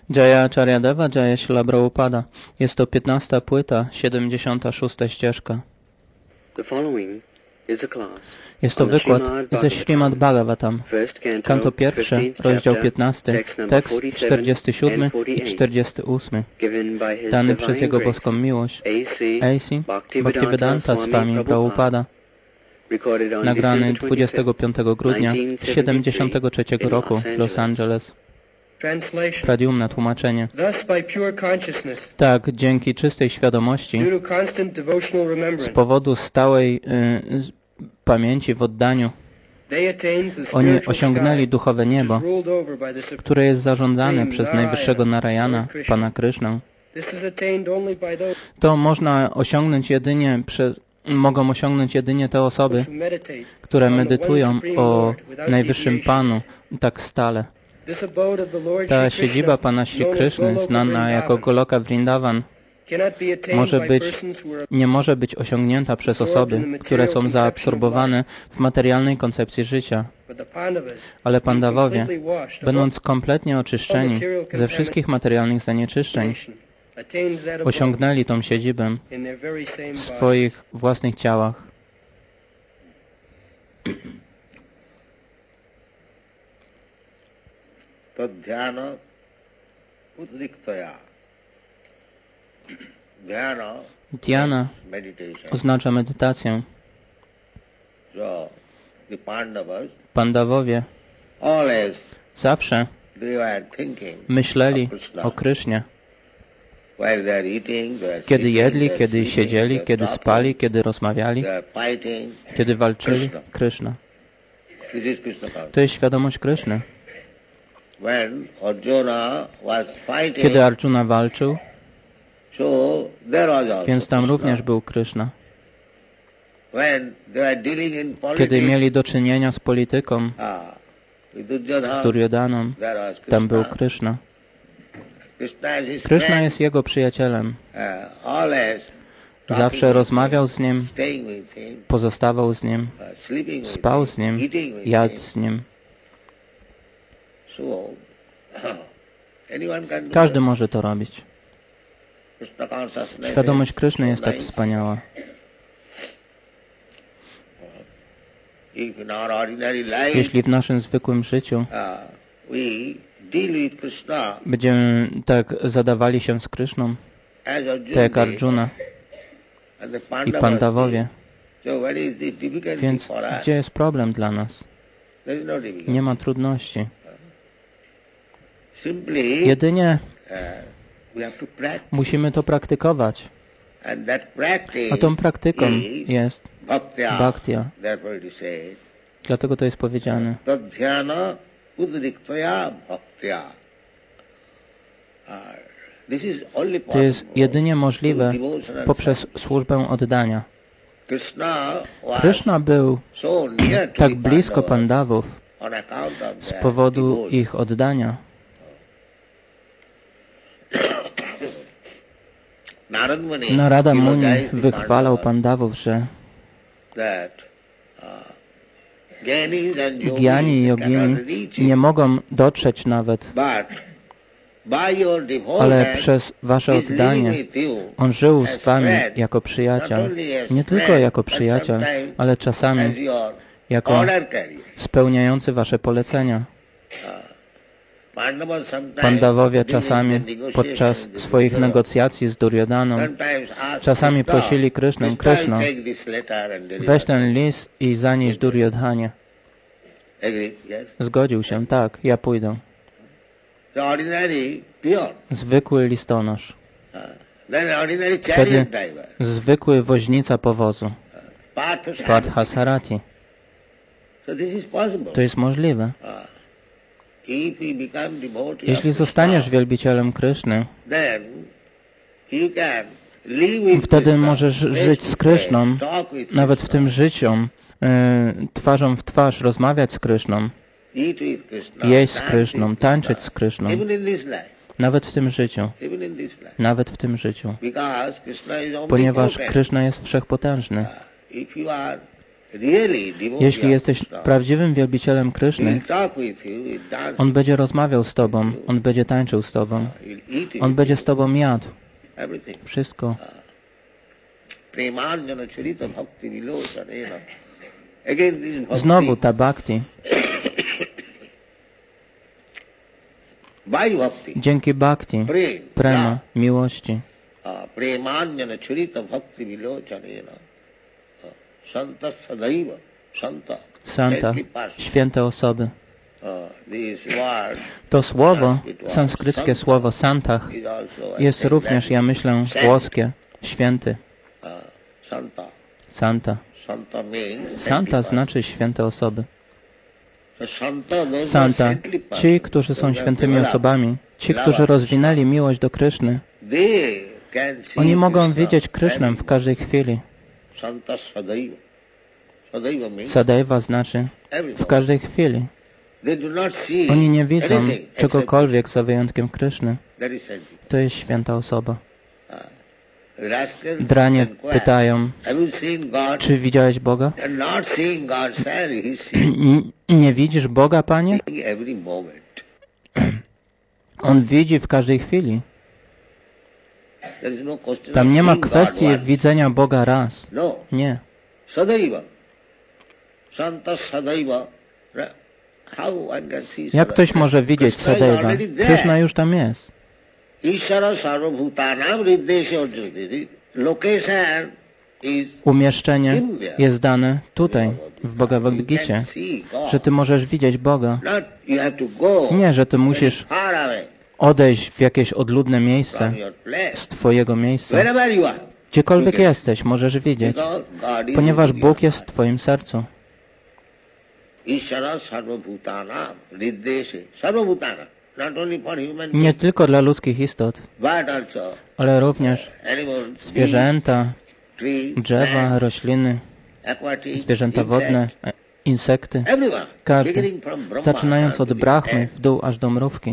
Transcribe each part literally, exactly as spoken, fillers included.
Jaya Acharya Deva, Jaya Śrīla Prabhupada. Jest to piętnasta płyta, siedemdziesiąta szósta ścieżka. Jest to wykład ze Śrīmad Bhagavatam, kanto pierwszy, rozdział piętnasty, tekst czterdziesty siódmy i czterdziesty ósmy, dany przez Jego boską miłość, A C Bhaktivedanta Swami Prabhupada, nagrany dwudziestego piątego grudnia siedemdziesiątego trzeciego roku w Los Angeles. Pradyumna tłumaczenie. Tak, dzięki czystej świadomości, z powodu stałej y, pamięci w oddaniu, oni osiągnęli duchowe niebo, które jest zarządzane przez Najwyższego Narayana, Pana Krishnę. To można osiągnąć jedynie przez mogą osiągnąć jedynie te osoby, które medytują o Najwyższym Panu tak stale. Ta siedziba Pana Śri Kryszny, znana jako Goloka Vrindavan, może być, nie może być osiągnięta przez osoby, które są zaabsorbowane w materialnej koncepcji życia. Ale Pandawowie, będąc kompletnie oczyszczeni ze wszystkich materialnych zanieczyszczeń, osiągnęli tą siedzibę w swoich własnych ciałach. Dhyana oznacza medytację. Pandawowie zawsze myśleli o Krysznie. Kiedy jedli, kiedy siedzieli, kiedy spali, kiedy rozmawiali, kiedy walczyli, Kryszna. To jest świadomość Kryszny. Kiedy Arjuna walczył, więc tam również był Kryszna. Kiedy mieli do czynienia z polityką, z Duryodaną, tam był Kryszna. Kryszna jest jego przyjacielem. Zawsze rozmawiał z nim, pozostawał z nim, spał z nim, jadł z nim. Każdy może to robić. Świadomość Kryszny jest tak wspaniała. Jeśli w naszym zwykłym życiu będziemy tak zadawali się z Kryszną, tak jak Arjuna i Pandawowie, więc gdzie jest problem dla nas? Nie ma trudności. Jedynie musimy to praktykować. A tą praktyką jest bhaktia. Dlatego to jest powiedziane. To jest jedynie możliwe poprzez służbę oddania. Kryszna był tak blisko Pandawów z powodu ich oddania. Narada Muni wychwalał Pandawów, że Gyani i Yogini nie mogą dotrzeć nawet, ale przez wasze oddanie on żył z wami jako przyjaciel. Nie tylko jako przyjaciel, ale czasami jako spełniający wasze polecenia. Pandawowie czasami podczas swoich negocjacji z Duryodaną czasami prosili Krysznę, Kryszno, weź ten list i zanieś Duryodhanie. Zgodził się, tak, ja pójdę. Zwykły listonosz. Wtedy zwykły woźnica powozu. Parthasarati. To jest możliwe. Jeśli zostaniesz wielbicielem Kryszny, wtedy możesz żyć z Kryszną, nawet w tym życiu, y, twarzą w twarz, rozmawiać z Kryszną, jeść z Kryszną, tańczyć z Kryszną, nawet w tym życiu, nawet w tym życiu, ponieważ Kryszna jest wszechpotężny. Jeśli jesteś prawdziwym wielbicielem Kryszny, On będzie rozmawiał z Tobą, On będzie tańczył z Tobą, On będzie z Tobą jadł. Wszystko. Znowu ta bhakti. Dzięki bhakti, prema, miłości. Santa, święte osoby. To słowo, sanskryckie słowo santach, jest również, ja myślę, włoskie, święty. Santa. Santa znaczy święte osoby. Santa, ci, którzy są świętymi osobami, ci, którzy rozwinęli miłość do Kryszny, oni mogą widzieć Krysznę w każdej chwili. Sadaiva znaczy w każdej chwili. Oni nie widzą czegokolwiek za wyjątkiem Kryszny. To jest święta osoba. Dranie pytają, czy widziałeś Boga? Nie widzisz Boga, Panie? On widzi w każdej chwili. Tam nie ma kwestii widzenia Boga raz. Nie. Jak ktoś może widzieć Sadaiva? Kryszna już tam jest. Umieszczenie jest dane tutaj, w Bhagavad Gita, że Ty możesz widzieć Boga. Nie, że Ty musisz odejść w jakieś odludne miejsce z Twojego miejsca. Gdziekolwiek jesteś, możesz widzieć, ponieważ Bóg jest w Twoim sercu. Nie tylko dla ludzkich istot, ale również zwierzęta, drzewa, rośliny, zwierzęta wodne, insekty, każdy, zaczynając od Brahmy w dół aż do mrówki.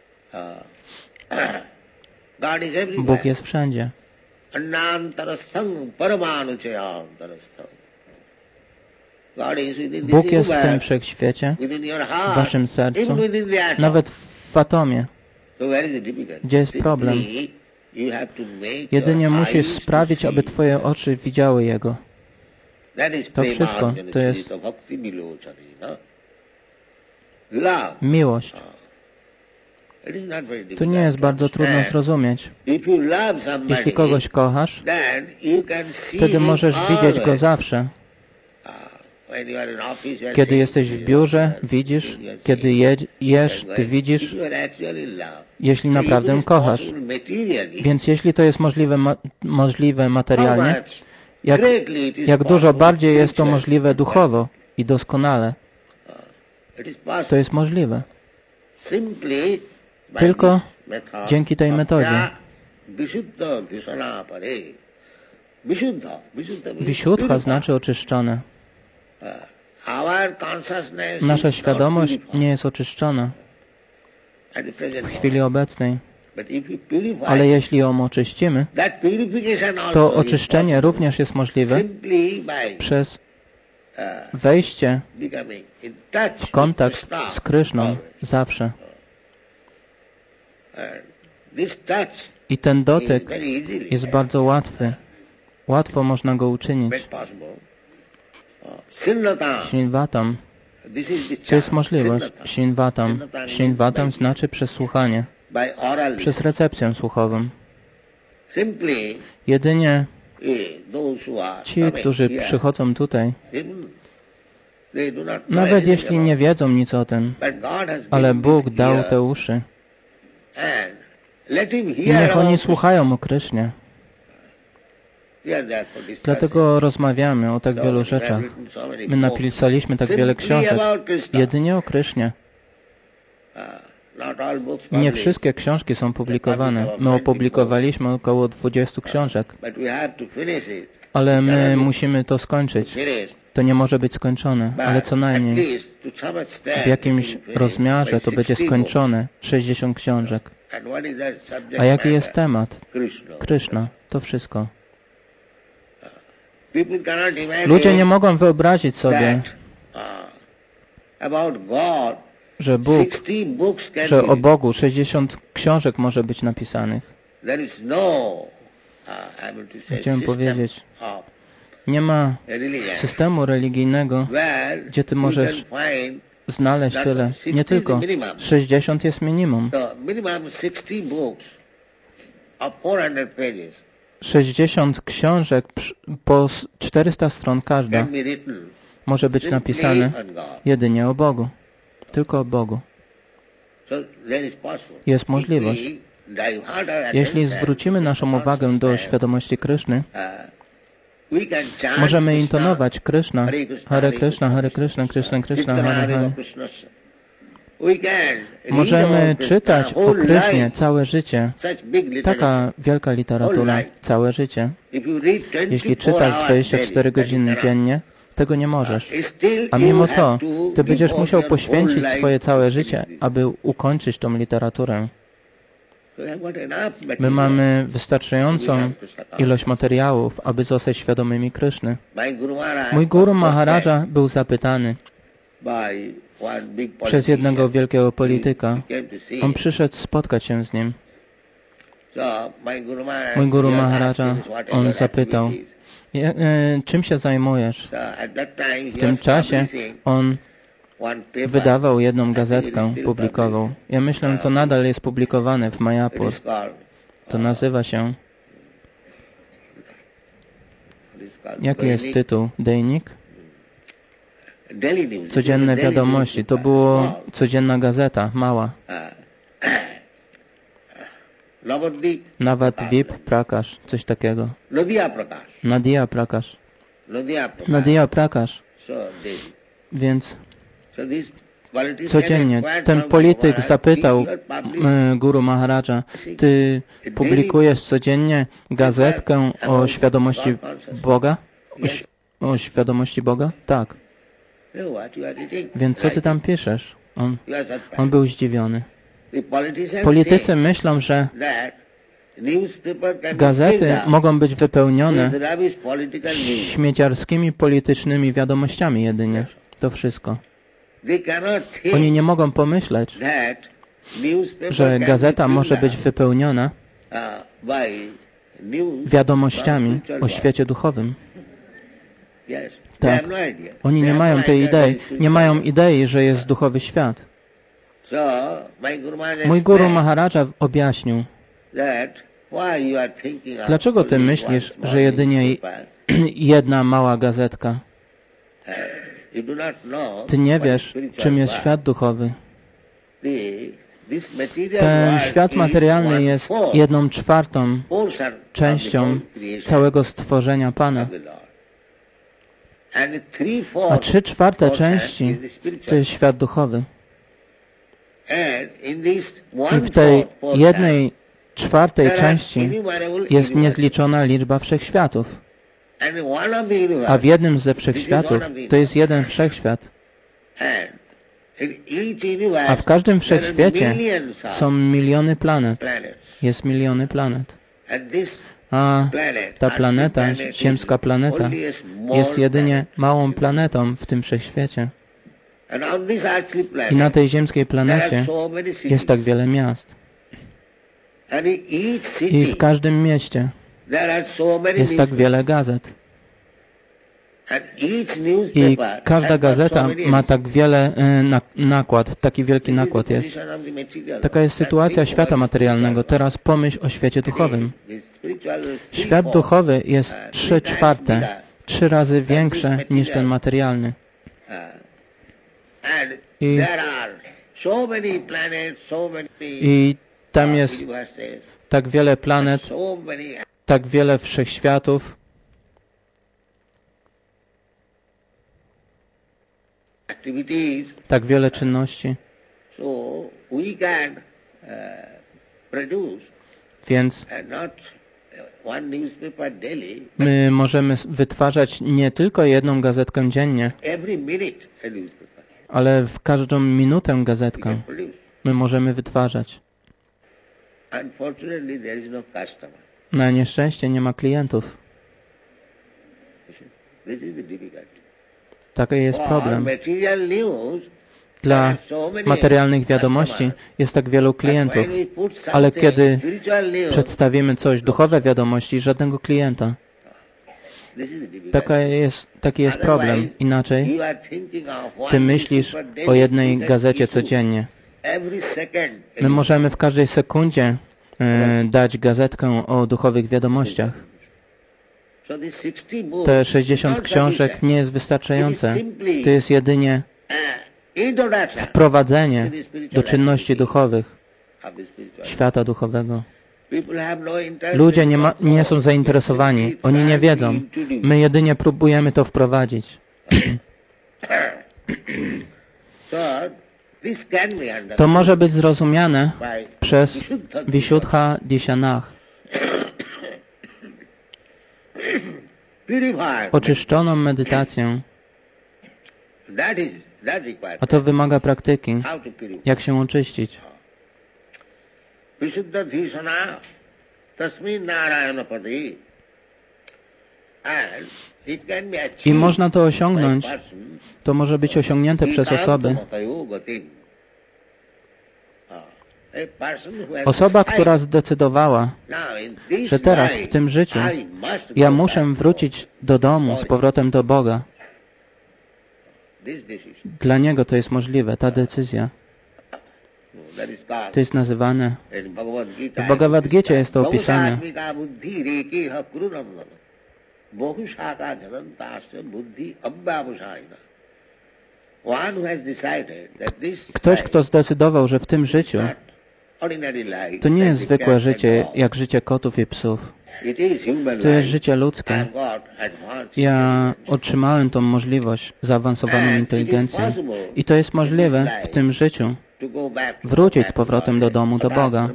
Bóg jest wszędzie. Bóg jest w tym wszechświecie, w waszym sercu, nawet w atomie. Gdzie jest problem? Jedynie musisz sprawić, aby Twoje oczy widziały Jego. To wszystko to jest miłość. To nie jest bardzo trudno zrozumieć. Jeśli kogoś kochasz, wtedy możesz widzieć Go zawsze. Kiedy jesteś w biurze, widzisz. Kiedy je, jesz, Ty widzisz. Jeśli naprawdę kochasz. Więc jeśli to jest możliwe, ma, możliwe materialnie, jak, jak dużo bardziej jest to możliwe duchowo i doskonale, to jest możliwe. Tylko dzięki tej metodzie. Vishuddha znaczy oczyszczone. Nasza świadomość nie jest oczyszczona w chwili obecnej. Ale jeśli ją oczyścimy, to oczyszczenie również jest możliwe przez wejście w kontakt z Kryszną zawsze. I ten dotyk jest bardzo łatwy. Łatwo można go uczynić. Srinvatam. To jest możliwość. Srinvatam. Srinvatam znaczy przesłuchanie. Przez recepcję słuchową. Jedynie ci, którzy przychodzą tutaj, nawet jeśli nie wiedzą nic o tym, ale Bóg dał te uszy. I niech oni słuchają o Krysznie. Dlatego rozmawiamy o tak wielu rzeczach. My napisaliśmy tak wiele książek jedynie o Krysznie. Nie wszystkie książki są publikowane. My opublikowaliśmy około dwudziestu książek. Ale my musimy to skończyć. To nie może być skończone, ale co najmniej w jakimś rozmiarze to będzie skończone. sześćdziesiąt książek. A jaki jest temat? Kryszna. To wszystko. Ludzie nie mogą wyobrazić sobie, że Bóg, że o Bogu sześćdziesiąt książek może być napisanych. Chciałem powiedzieć, nie ma systemu religijnego, gdzie Ty możesz znaleźć tyle. Nie tylko. sześćdziesiąt jest minimum. sześćdziesiąt książek po czterysta stron każda może być napisane jedynie o Bogu. Tylko o Bogu. Jest możliwość. Jeśli zwrócimy naszą uwagę do świadomości Kryszny, możemy intonować Kryszna, Hare Kryszna, Hare Kryszna, Kryszna, Kryszna, Hare Hare. Możemy czytać o Krysznie całe życie. Taka wielka literatura, całe życie. Jeśli czytasz dwadzieścia cztery godziny dziennie, tego nie możesz. A mimo to, Ty będziesz musiał poświęcić swoje całe życie, aby ukończyć tą literaturę. My mamy wystarczającą ilość materiałów, aby zostać świadomymi Kryszny. Mój Guru Maharaja był zapytany przez jednego wielkiego polityka. On przyszedł spotkać się z nim. Mój Guru Maharaja, on zapytał, czym się zajmujesz? W tym czasie on wydawał jedną gazetkę, publikował. Ja myślę, że to nadal jest publikowane w Mayapur. To nazywa się... Jaki jest tytuł? Dejnik? Codzienne wiadomości. To było codzienna gazeta, mała. Navadvip Prakash, coś takiego. Nadia Prakash. Nadia Prakash. Więc codziennie ten polityk zapytał Guru Maharaja, Ty publikujesz codziennie gazetkę o świadomości Boga? O, o świadomości Boga? Tak. Więc co Ty tam piszesz? On, on był zdziwiony. Politycy myślą, że gazety mogą być wypełnione śmieciarskimi politycznymi wiadomościami jedynie. To wszystko. Oni nie mogą pomyśleć, że gazeta może być wypełniona wiadomościami o świecie duchowym. Tak. Oni nie mają tej idei. Nie mają idei, że jest duchowy świat. Mój Guru Maharaja objaśnił, dlaczego Ty myślisz, że jedynie jedna mała gazetka? Ty nie wiesz, czym jest świat duchowy. Ten świat materialny jest jedną czwartą częścią całego stworzenia Pana. A trzy czwarte części to jest świat duchowy. I w tej jednej czwartej części jest niezliczona liczba wszechświatów. A w jednym ze wszechświatów to jest jeden wszechświat. A w każdym wszechświecie są miliony planet. Jest miliony planet. A ta planeta, ziemska planeta, jest jedynie małą planetą w tym wszechświecie. I na tej ziemskiej planecie jest tak wiele miast. I w każdym mieście jest tak wiele gazet. I każda gazeta ma tak wiele nakład, taki wielki nakład jest. Taka jest sytuacja świata materialnego. Teraz pomyśl o świecie duchowym. Świat duchowy jest trzy czwarte, trzy razy większy niż ten materialny. I, I tam jest tak wiele planet, tak wiele wszechświatów. Tak wiele czynności. Więc my możemy wytwarzać nie tylko jedną gazetkę dziennie, ale w każdą minutę gazetkę my możemy wytwarzać. Na nieszczęście nie ma klientów. Taki jest problem. Dla materialnych wiadomości jest tak wielu klientów, ale kiedy przedstawimy coś, duchowe wiadomości, żadnego klienta. Taka jest, taki jest problem. Inaczej, ty myślisz o jednej gazecie codziennie. My możemy w każdej sekundzie e, dać gazetkę o duchowych wiadomościach. Te sześćdziesiąt książek nie jest wystarczające. To jest jedynie wprowadzenie do czynności duchowych, świata duchowego. Ludzie nie, ma, nie są zainteresowani. Oni nie wiedzą. My jedynie próbujemy to wprowadzić. To może być zrozumiane przez Vishuddha Dishanach. Oczyszczoną medytację. A to wymaga praktyki. Jak się oczyścić? I można to osiągnąć. To może być osiągnięte przez osoby. Osoba, która zdecydowała, że teraz w tym życiu ja muszę wrócić do domu z powrotem do Boga. Dla niego to jest możliwe, ta decyzja. To jest nazywane, w Bhagavad Gita jest to opisane. Ktoś, kto zdecydował, że w tym życiu to nie jest zwykłe życie, jak życie kotów i psów. To jest życie ludzkie. Ja otrzymałem tą możliwość, zaawansowaną inteligencję. I to jest możliwe w tym życiu. Wrócić z powrotem do domu, do Boga.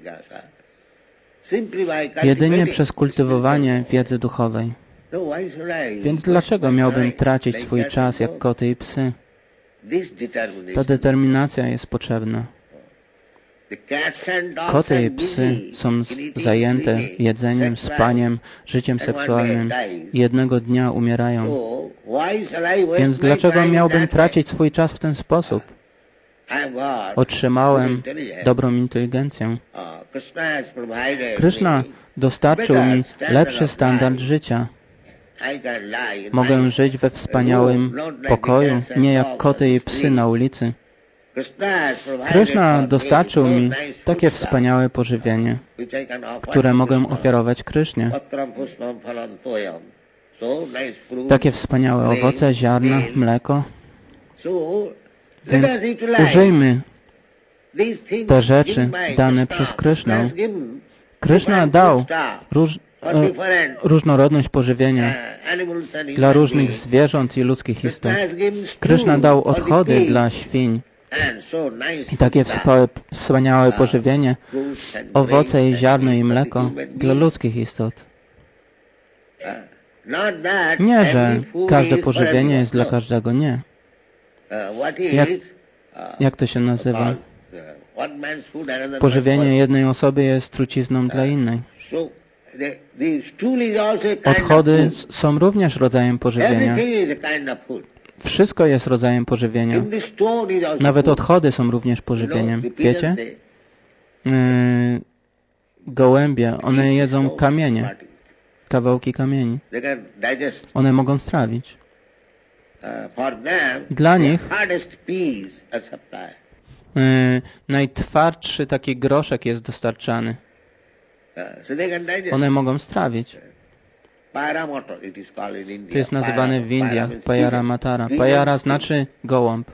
Jedynie przez kultywowanie wiedzy duchowej. Więc dlaczego miałbym tracić swój czas jak koty i psy? Ta determinacja jest potrzebna. Koty i psy są zajęte jedzeniem, spaniem, życiem seksualnym i jednego dnia umierają. Więc dlaczego miałbym tracić swój czas w ten sposób? Otrzymałem dobrą inteligencję. Krishna dostarczył mi lepszy standard życia. Mogę żyć we wspaniałym pokoju, nie jak koty i psy na ulicy. Krishna dostarczył mi takie wspaniałe pożywienie, które mogę ofiarować Krysznie. Takie wspaniałe owoce, ziarna, mleko. Więc użyjmy te rzeczy dane przez Krysznę. Kryszna dał róż, e, różnorodność pożywienia dla różnych zwierząt i ludzkich istot. Kryszna dał odchody dla świń i takie wspaniałe pożywienie, owoce i ziarno i mleko dla ludzkich istot. Nie, że każde pożywienie jest dla każdego, nie. Jak, jak to się nazywa? Pożywienie jednej osoby jest trucizną dla innej. Odchody są również rodzajem pożywienia. Wszystko jest rodzajem pożywienia. Nawet odchody są również pożywieniem. Wiecie? Yy, gołębie, one jedzą kamienie. Kawałki kamieni. One mogą strawić. Dla nich yy, najtwardszy taki groszek jest dostarczany. One mogą strawić. To jest nazywane w Indiach Payara Matara. Payara znaczy gołąb.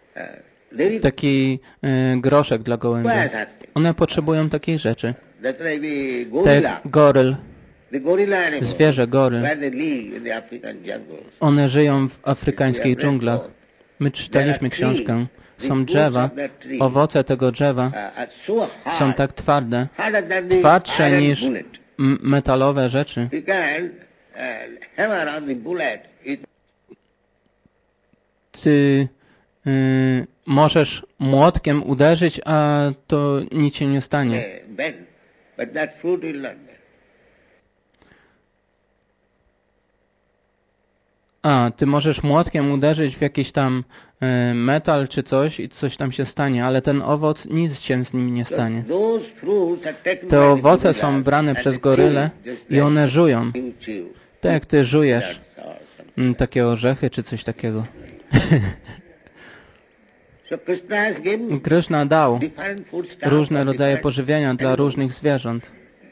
Taki y, groszek dla gołębia. One potrzebują takich rzeczy. Te goryl, zwierzę goryl. One żyją w afrykańskich dżunglach. My czytaliśmy książkę. Są drzewa, owoce tego drzewa są tak twarde, twardsze niż metalowe rzeczy. Ty y, możesz młotkiem uderzyć, a to nic się nie stanie. A, ty możesz młotkiem uderzyć w jakiś tam e, metal czy coś i coś tam się stanie, ale ten owoc, nic się z nim nie stanie. Te owoce są brane przez goryle i one żują. Tak jak ty żujesz m, takie orzechy czy coś takiego. Krishna dał różne rodzaje pożywienia dla różnych zwierząt.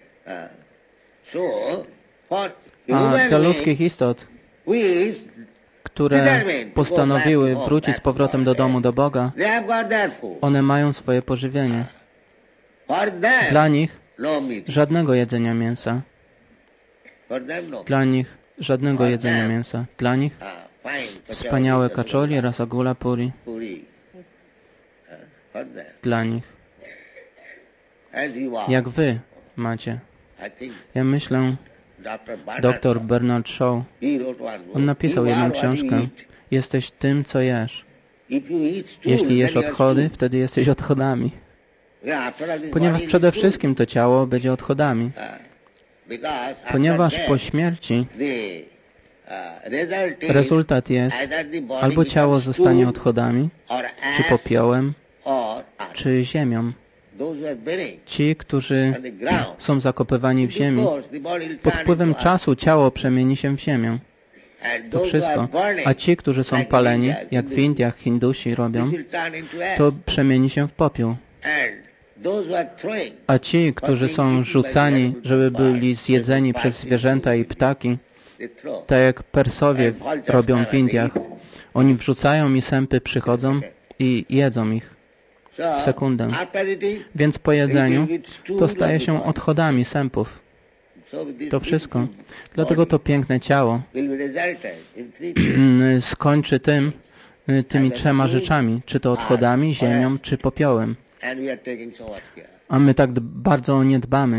A dla ludzkich istot, które postanowiły wrócić z powrotem do domu do Boga, one mają swoje pożywienie. Dla nich żadnego jedzenia mięsa. Dla nich żadnego jedzenia mięsa. Dla nich wspaniałe kaczoli, rasagula, puri. Dla nich. Jak wy macie. Ja myślę, doktor Bernard Shaw, on napisał jedną książkę. Jesteś tym, co jesz. Jeśli jesz odchody, wtedy jesteś odchodami. Ponieważ przede wszystkim to ciało będzie odchodami. Ponieważ po śmierci rezultat jest, albo ciało zostanie odchodami, czy popiołem, czy ziemią. Ci, którzy są zakopywani w ziemi, pod wpływem czasu ciało przemieni się w ziemię. To wszystko. A ci, którzy są paleni, jak w Indiach Hindusi robią, to przemieni się w popiół. A ci, którzy są rzucani, żeby byli zjedzeni przez zwierzęta i ptaki, tak jak Persowie robią w Indiach, oni wrzucają i sępy przychodzą i jedzą ich w sekundę. Więc po jedzeniu to staje się odchodami sępów. To wszystko. Dlatego to piękne ciało skończy tym, tymi trzema rzeczami. Czy to odchodami, ziemią, czy popiołem. A my tak bardzo o nie dbamy.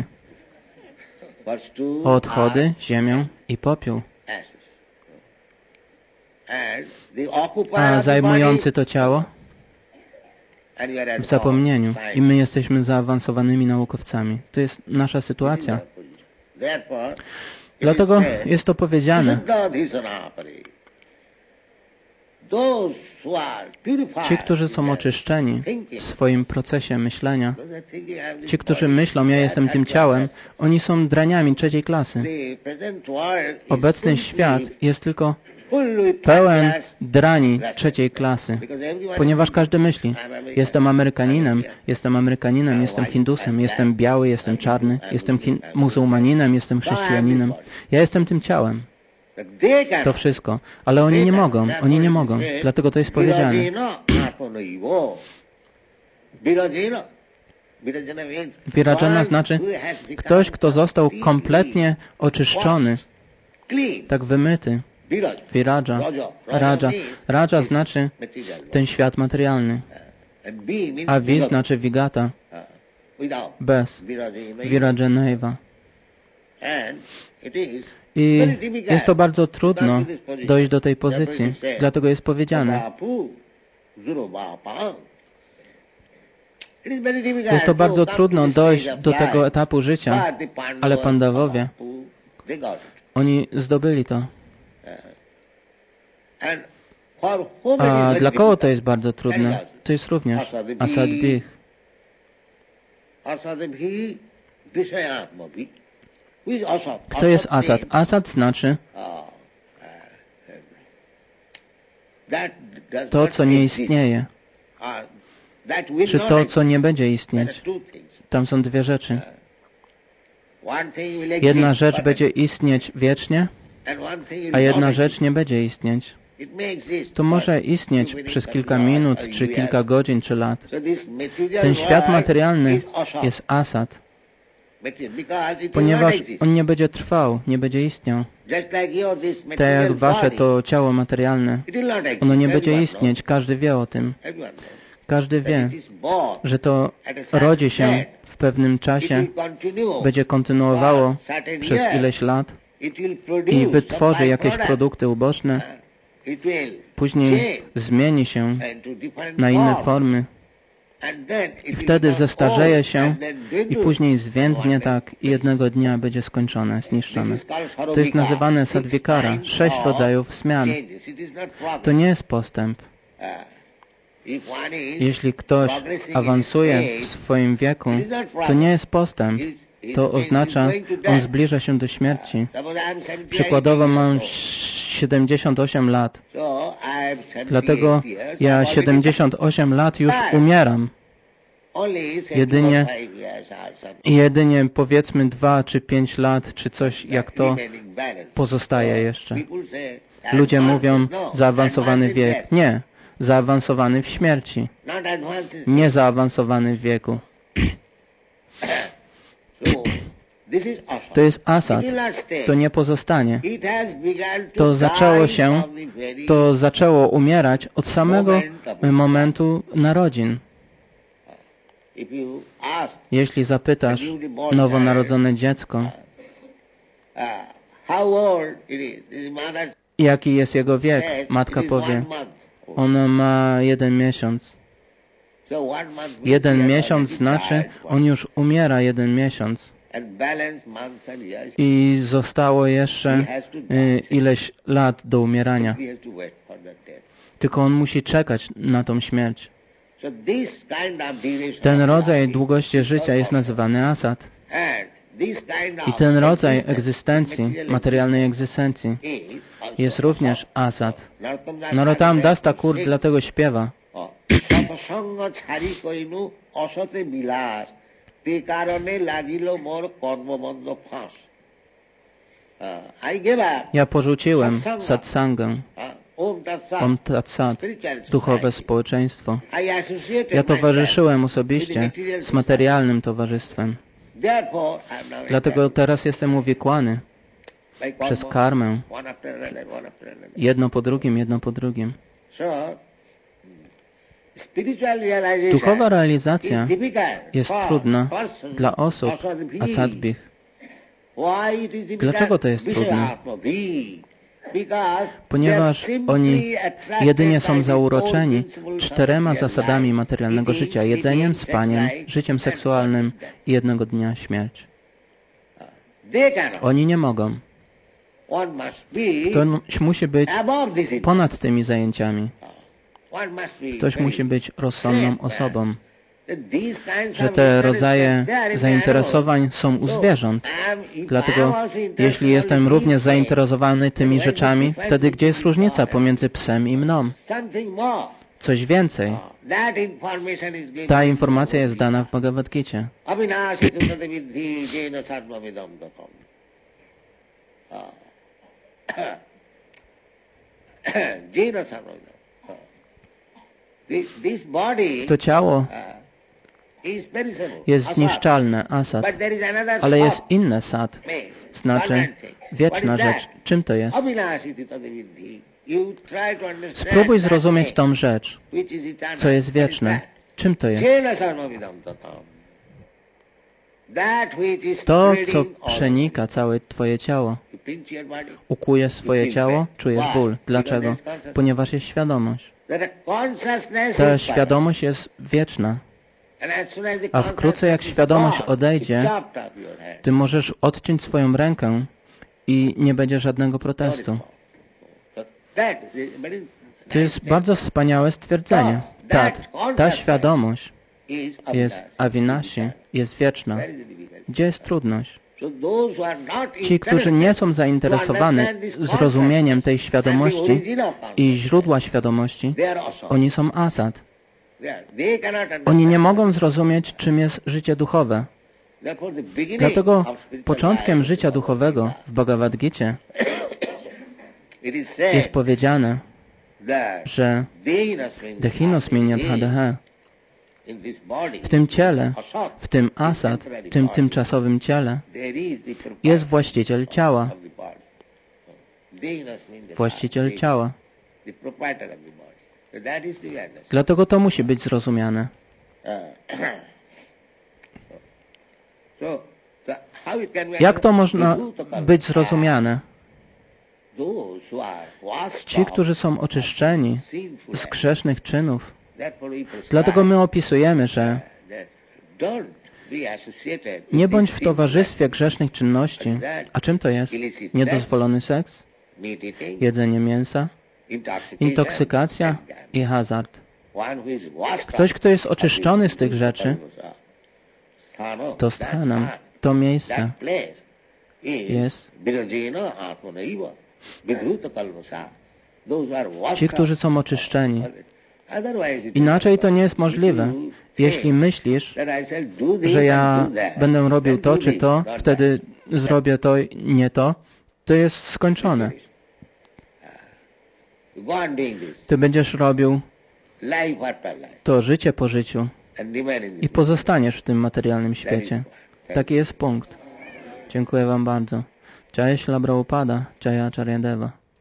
O odchody, ziemię i popiół. A zajmujący to ciało w zapomnieniu. I my jesteśmy zaawansowanymi naukowcami. To jest nasza sytuacja. Dlatego jest to powiedziane. Ci, którzy są oczyszczeni w swoim procesie myślenia, ci, którzy myślą, ja jestem tym ciałem, oni są draniami trzeciej klasy. Obecny świat jest tylko pełen drani trzeciej klasy, ponieważ każdy myśli, jestem Amerykaninem, jestem Amerykaninem, jestem Hindusem, jestem biały, jestem czarny, jestem muzułmaninem, jestem chrześcijaninem. Ja jestem tym ciałem. To wszystko. Ale oni nie mogą, oni nie mogą. Dlatego to jest powiedziane. Virajana znaczy ktoś, kto został kompletnie oczyszczony, tak wymyty. Viraja, Raja. Raja znaczy ten świat materialny. A Vi znaczy Vigata. Bez. Virajanaiva. I jest to bardzo trudno dojść do tej pozycji. Dlatego jest powiedziane. Jest to bardzo trudno dojść do tego etapu życia, ale Pandawowie, oni zdobyli to. A dla kogo to jest bardzo trudne? To jest również Asadbih. Kto jest Asad? Asad znaczy to, co nie istnieje, czy to, co nie będzie istnieć. Tam są dwie rzeczy. Jedna rzecz będzie istnieć wiecznie, a jedna rzecz nie będzie istnieć. To może istnieć przez kilka minut, czy kilka godzin, czy lat. Ten świat materialny jest Asad, ponieważ on nie będzie trwał, nie będzie istniał. Tak jak wasze to ciało materialne, ono nie będzie istnieć, każdy wie o tym. Każdy wie, że to rodzi się w pewnym czasie, będzie kontynuowało przez ileś lat i wytworzy jakieś produkty uboczne, później zmieni się na inne formy I wtedy zestarzeje się i później zwiędnie tak i jednego dnia będzie skończone, zniszczone. To jest nazywane sadvikara, sześć rodzajów zmian. To nie jest postęp. Jeśli ktoś awansuje w swoim wieku, to nie jest postęp. To oznacza, on zbliża się do śmierci. Przykładowo mam siedemdziesiąt osiem lat. Dlatego ja siedemdziesiąt osiem lat już umieram. Jedynie, jedynie powiedzmy dwa czy pięć lat, czy coś jak to pozostaje jeszcze. Ludzie mówią zaawansowany wiek. Nie, zaawansowany w śmierci. Nie zaawansowany w wieku. To jest asad. To nie pozostanie. To zaczęło się, to zaczęło umierać od samego momentu narodzin. Jeśli zapytasz nowonarodzone dziecko, jaki jest jego wiek, matka powie, ono ma jeden miesiąc. Jeden miesiąc znaczy, on już umiera jeden miesiąc. I zostało jeszcze y, ileś lat do umierania. Tylko on musi czekać na tą śmierć. Ten rodzaj długości życia jest nazywany asad. I ten rodzaj egzystencji, materialnej egzystencji, jest również asad. Narottam Das Thakur dlatego śpiewa. Ja porzuciłem satsangę, Om Tat Sat, duchowe społeczeństwo. Ja towarzyszyłem osobiście z materialnym towarzystwem. Dlatego teraz jestem uwikłany przez karmę. Jedno po drugim, jedno po drugim. Duchowa realizacja jest trudna dla osób asadbich. Dlaczego to jest trudne? Ponieważ oni jedynie są zauroczeni czterema zasadami materialnego życia: jedzeniem, spaniem, życiem seksualnym i jednego dnia śmierć. Oni nie mogą. Ktoś musi być ponad tymi zajęciami. Ktoś musi być rozsądną osobą, że te rodzaje zainteresowań są u zwierząt. Dlatego, jeśli jestem również zainteresowany tymi rzeczami, wtedy gdzie jest różnica pomiędzy psem i mną? Coś więcej. Ta informacja jest dana w Bhagavad Gicie. To ciało jest zniszczalne, asad, ale jest inne sad, znaczy wieczna rzecz. Czym to jest? Spróbuj zrozumieć tą rzecz, co jest wieczne. Czym to jest? To, co przenika całe twoje ciało. Ukujesz swoje ciało, czujesz ból. Dlaczego? Ponieważ jest świadomość. Ta świadomość jest wieczna. A wkrótce jak świadomość odejdzie, ty możesz odciąć swoją rękę i nie będzie żadnego protestu. To jest bardzo wspaniałe stwierdzenie. Tak, ta świadomość jest Avinasi, jest wieczna. Gdzie jest trudność? Ci, którzy nie są zainteresowani zrozumieniem tej świadomości i źródła świadomości, oni są asad. Oni nie mogą zrozumieć, czym jest życie duchowe. Dlatego początkiem życia duchowego w Bhagavad Gicie jest powiedziane, że Dehinosminya Bhadehe, w tym ciele, w tym asad, w tym tymczasowym ciele jest właściciel ciała. Właściciel ciała. Dlatego to musi być zrozumiane. Jak to można być zrozumiane? Ci, którzy są oczyszczeni z grzesznych czynów, Dlatego my opisujemy, że nie bądź w towarzystwie grzesznych czynności. A czym to jest? Niedozwolony seks, jedzenie mięsa, intoksykacja i hazard. Ktoś, kto jest oczyszczony z tych rzeczy, to sthanam, to miejsce jest. Ci, którzy są oczyszczeni. Inaczej to nie jest możliwe. Jeśli myślisz, że ja będę robił to czy to, wtedy zrobię to, nie to, to jest skończone. Ty będziesz robił to życie po życiu i pozostaniesz w tym materialnym świecie. Taki jest punkt. Dziękuję wam bardzo. Jai Śrila Prabhupada, Jai Acharya Deva.